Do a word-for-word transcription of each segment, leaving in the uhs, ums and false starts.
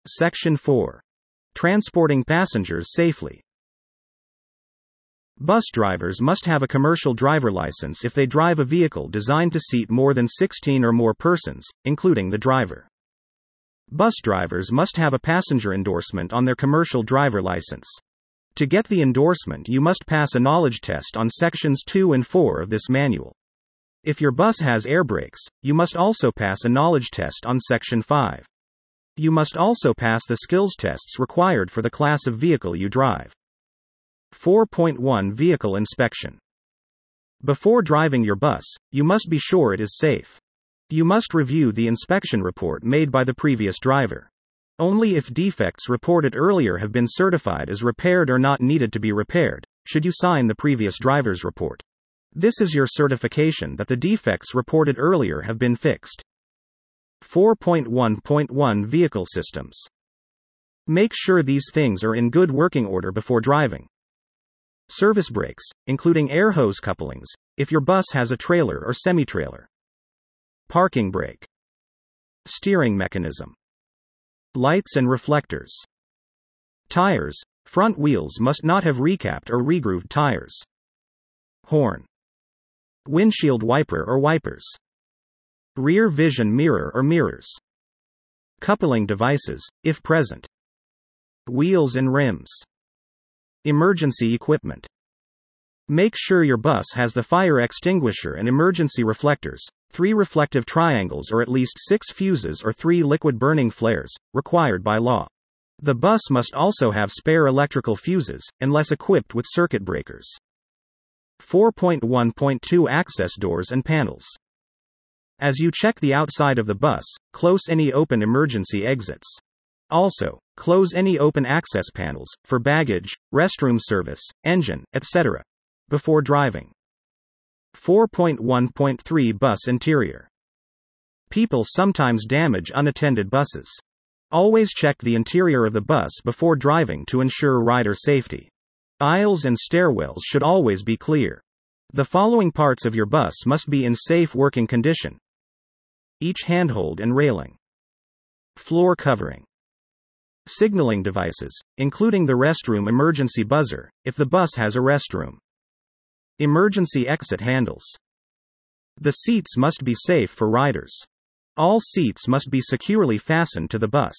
Section four. Transporting passengers safely. Bus drivers must have a commercial driver license if they drive a vehicle designed to seat more than sixteen or more persons, including the driver. Bus drivers must have a passenger endorsement on their commercial driver license. To get the endorsement, you must pass a knowledge test on sections two and four of this manual. If your bus has air brakes, you must also pass a knowledge test on section five. You must also pass the skills tests required for the class of vehicle you drive. four point one Vehicle Inspection. Before driving your bus, you must be sure it is safe. You must review the inspection report made by the previous driver. Only if defects reported earlier have been certified as repaired or not needed to be repaired, should you sign the previous driver's report. This is your certification that the defects reported earlier have been fixed. four point one point one Vehicle Systems. Make sure these things are in good working order before driving. Service brakes, including air hose couplings, if your bus has a trailer or semi-trailer. Parking brake. Steering mechanism. Lights and reflectors. Tires, front wheels must not have recapped or regrooved tires. Horn. Windshield wiper or wipers. Rear vision mirror or mirrors. Coupling devices, if present. Wheels and rims. Emergency equipment. Make sure your bus has the fire extinguisher and emergency reflectors, three reflective triangles or at least six fuses or three liquid burning flares, required by law. The bus must also have spare electrical fuses, unless equipped with circuit breakers. four point one point two Access doors and panels. As you check the outside of the bus, close any open emergency exits. Also, close any open access panels, for baggage, restroom service, engine, et cetera, before driving. four point one point three Bus interior. People sometimes damage unattended buses. Always check the interior of the bus before driving to ensure rider safety. Aisles and stairwells should always be clear. The following parts of your bus must be in safe working condition. Each handhold and railing. Floor covering. Signaling devices, including the restroom emergency buzzer, if the bus has a restroom. Emergency exit handles. The seats must be safe for riders. All seats must be securely fastened to the bus.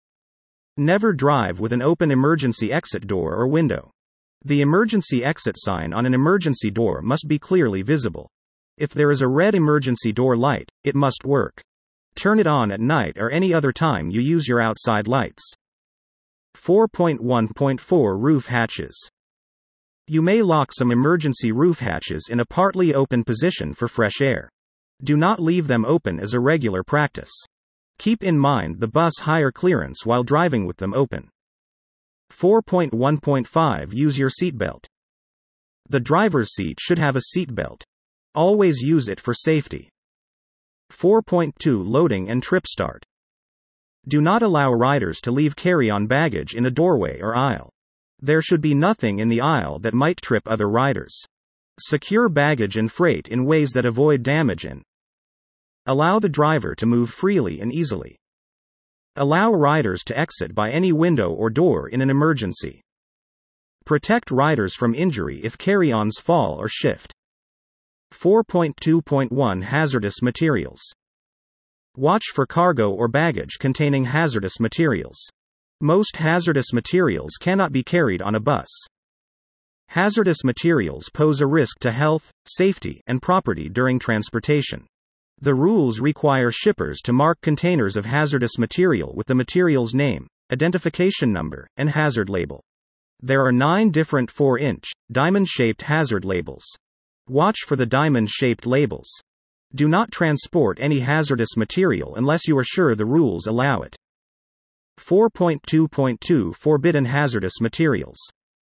Never drive with an open emergency exit door or window. The emergency exit sign on an emergency door must be clearly visible. If there is a red emergency door light, it must work. Turn it on at night or any other time you use your outside lights. four point one point four Roof hatches. You may lock some emergency roof hatches in a partly open position for fresh air. Do not leave them open as a regular practice. Keep in mind the bus higher clearance while driving with them open. four point one point five Use your seatbelt. The driver's seat should have a seatbelt. Always use it for safety. four point two Loading and trip start. Do not allow riders to leave carry-on baggage in a doorway or aisle. There should be nothing in the aisle that might trip other riders. Secure baggage and freight in ways that avoid damage and allow the driver to move freely and easily. Allow riders to exit by any window or door in an emergency. Protect riders from injury if carry-ons fall or shift. four point two point one Hazardous materials. Watch for cargo or baggage containing hazardous materials. Most hazardous materials cannot be carried on a bus. Hazardous materials pose a risk to health, safety, and property during transportation. The rules require shippers to mark containers of hazardous material with the material's name, identification number, and hazard label. There are nine different four inch, diamond-shaped hazard labels. Watch for the diamond-shaped labels. Do not transport any hazardous material unless you are sure the rules allow it. four point two point two Forbidden hazardous materials.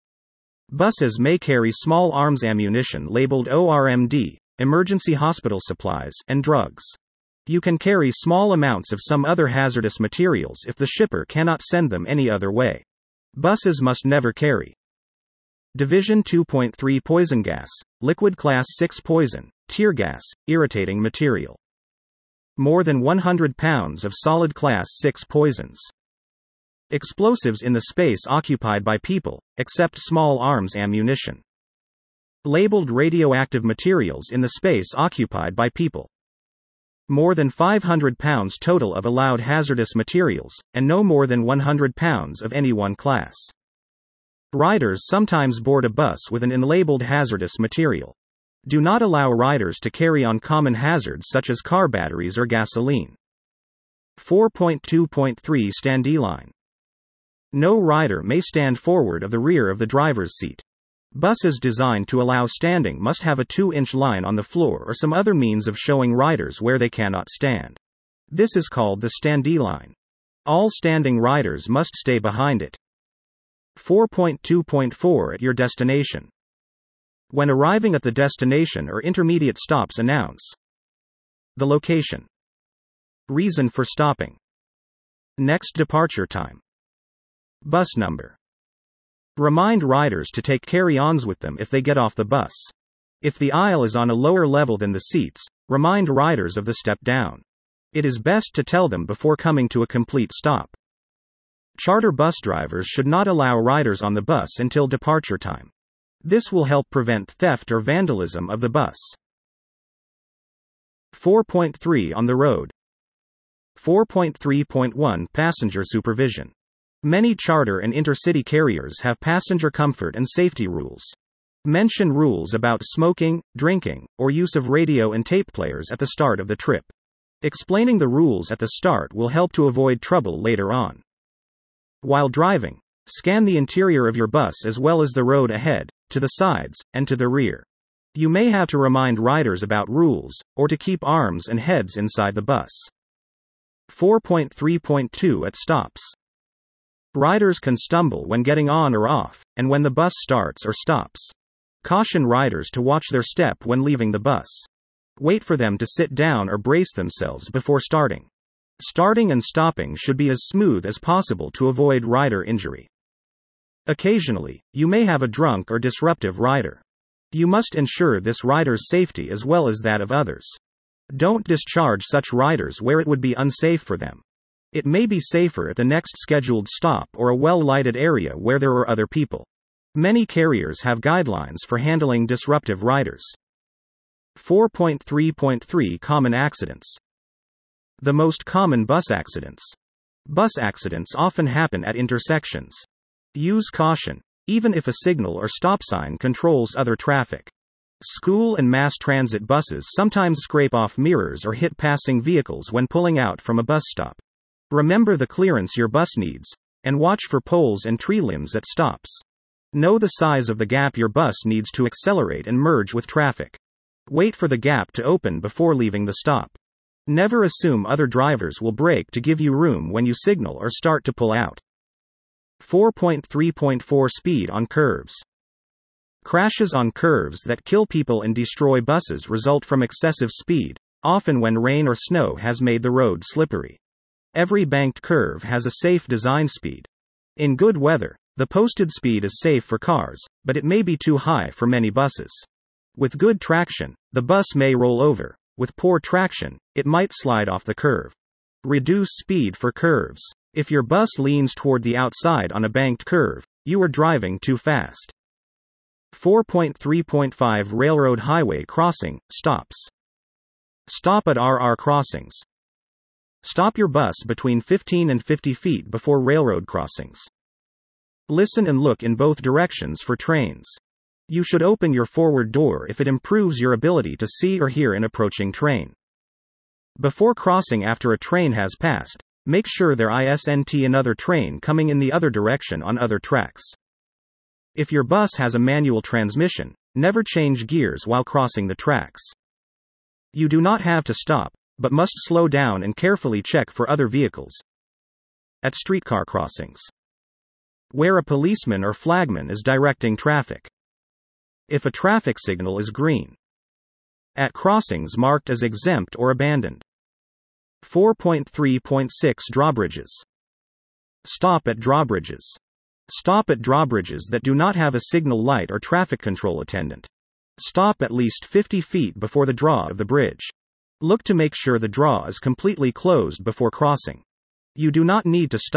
Buses may carry small arms ammunition labeled O R M D, emergency hospital supplies, and drugs. You can carry small amounts of some other hazardous materials if the shipper cannot send them any other way. Buses must never carry Division two point three Poison gas, liquid class six poison, tear gas, irritating material. More than one hundred pounds of solid class six poisons. Explosives in the space occupied by people, except small arms ammunition. Labeled radioactive materials in the space occupied by people. More than five hundred pounds total of allowed hazardous materials, and no more than one hundred pounds of any one class. Riders sometimes board a bus with an unlabeled hazardous material. Do not allow riders to carry on common hazards such as car batteries or gasoline. four point two point three Standee line. No rider may stand forward of the rear of the driver's seat. Buses designed to allow standing must have a two inch line on the floor or some other means of showing riders where they cannot stand. This is called the standee line. All standing riders must stay behind it. four point two point four At your destination. When arriving at the destination or intermediate stops, announce the location. Reason for stopping. Next departure time. Bus number. Remind riders to take carry-ons with them if they get off the bus. If the aisle is on a lower level than the seats, remind riders of the step down. It is best to tell them before coming to a complete stop. Charter bus drivers should not allow riders on the bus until departure time. This will help prevent theft or vandalism of the bus. four point three On the road. four point three point one Passenger supervision. Many charter and intercity carriers have passenger comfort and safety rules. Mention rules about smoking, drinking, or use of radio and tape players at the start of the trip. Explaining the rules at the start will help to avoid trouble later on. While driving, scan the interior of your bus as well as the road ahead, to the sides, and to the rear. You may have to remind riders about rules, or to keep arms and heads inside the bus. four point three point two At stops. Riders can stumble when getting on or off, and when the bus starts or stops. Caution riders to watch their step when leaving the bus. Wait for them to sit down or brace themselves before starting. Starting and stopping should be as smooth as possible to avoid rider injury. Occasionally, you may have a drunk or disruptive rider. You must ensure this rider's safety as well as that of others. Don't discharge such riders where it would be unsafe for them. It may be safer at the next scheduled stop or a well-lighted area where there are other people. Many carriers have guidelines for handling disruptive riders. four point three point three Common accidents. The most common bus accidents. Bus accidents often happen at intersections. Use caution, even if a signal or stop sign controls other traffic. School and mass transit buses sometimes scrape off mirrors or hit passing vehicles when pulling out from a bus stop. Remember the clearance your bus needs, and watch for poles and tree limbs at stops. Know the size of the gap your bus needs to accelerate and merge with traffic. Wait for the gap to open before leaving the stop. Never assume other drivers will brake to give you room when you signal or start to pull out. four point three point four Speed on curves. Crashes on curves that kill people and destroy buses result from excessive speed, often when rain or snow has made the road slippery. Every banked curve has a safe design speed. In good weather, the posted speed is safe for cars, but it may be too high for many buses. With good traction, the bus may roll over. With poor traction, it might slide off the curve. Reduce speed for curves. If your bus leans toward the outside on a banked curve, you are driving too fast. four point three point five Railroad highway crossing, stops. Stop at R R crossings. Stop your bus between fifteen and fifty feet before railroad crossings. Listen and look in both directions for trains. You should open your forward door if it improves your ability to see or hear an approaching train. Before crossing after a train has passed, make sure there isn't another train coming in the other direction on other tracks. If your bus has a manual transmission, never change gears while crossing the tracks. You do not have to stop, but must slow down and carefully check for other vehicles. At streetcar crossings. Where a policeman or flagman is directing traffic. If a traffic signal is green. At crossings marked as exempt or abandoned. four point three point six Drawbridges. Stop at drawbridges. Stop at drawbridges that do not have a signal light or traffic control attendant. Stop at least fifty feet before the draw of the bridge. Look to make sure the draw is completely closed before crossing. You do not need to stop,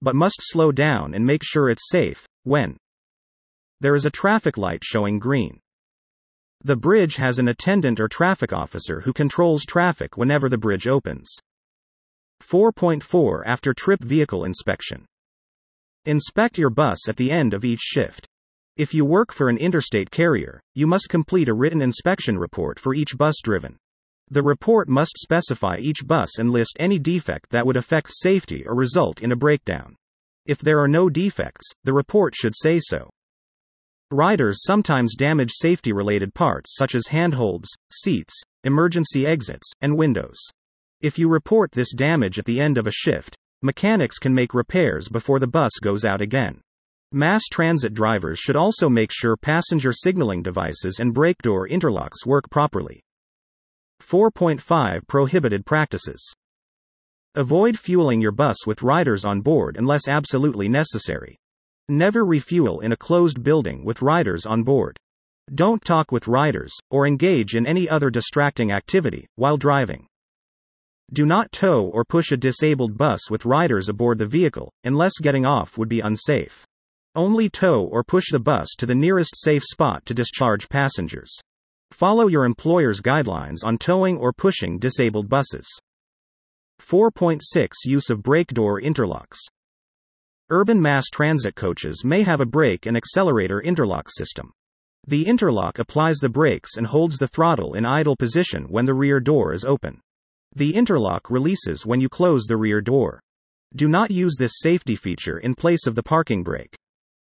but must slow down and make sure it's safe when there is a traffic light showing green. The bridge has an attendant or traffic officer who controls traffic whenever the bridge opens. four point four After trip vehicle inspection. Inspect your bus at the end of each shift. If you work for an interstate carrier, you must complete a written inspection report for each bus driven. The report must specify each bus and list any defect that would affect safety or result in a breakdown. If there are no defects, the report should say so. Riders sometimes damage safety-related parts such as handholds, seats, emergency exits, and windows. If you report this damage at the end of a shift, mechanics can make repairs before the bus goes out again. Mass transit drivers should also make sure passenger signaling devices and brake door interlocks work properly. four point five Prohibited practices. Avoid fueling your bus with riders on board unless absolutely necessary. Never refuel in a closed building with riders on board. Don't talk with riders, or engage in any other distracting activity while driving. Do not tow or push a disabled bus with riders aboard the vehicle, unless getting off would be unsafe. Only tow or push the bus to the nearest safe spot to discharge passengers. Follow your employer's guidelines on towing or pushing disabled buses. four point six Use of brake door interlocks. Urban mass transit coaches may have a brake and accelerator interlock system. The interlock applies the brakes and holds the throttle in idle position when the rear door is open. The interlock releases when you close the rear door. Do not use this safety feature in place of the parking brake.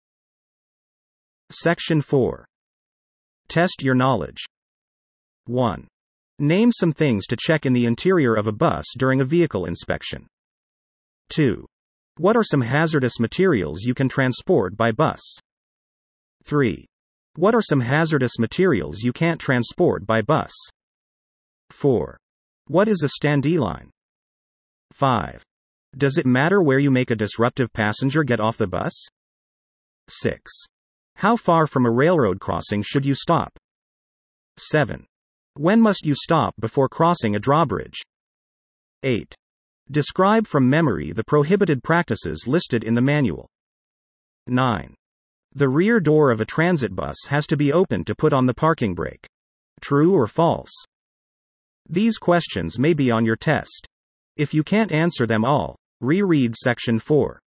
Section four. Test your knowledge. one. Name some things to check in the interior of a bus during a vehicle inspection. two. What are some hazardous materials you can transport by bus? three. What are some hazardous materials you can't transport by bus? four. What is a standee line? five. Does it matter where you make a disruptive passenger get off the bus? six. How far from a railroad crossing should you stop? seven. When must you stop before crossing a drawbridge? eight. Describe from memory the prohibited practices listed in the manual. nine. The rear door of a transit bus has to be open to put on the parking brake. True or false? These questions may be on your test. If you can't answer them all, reread Section four.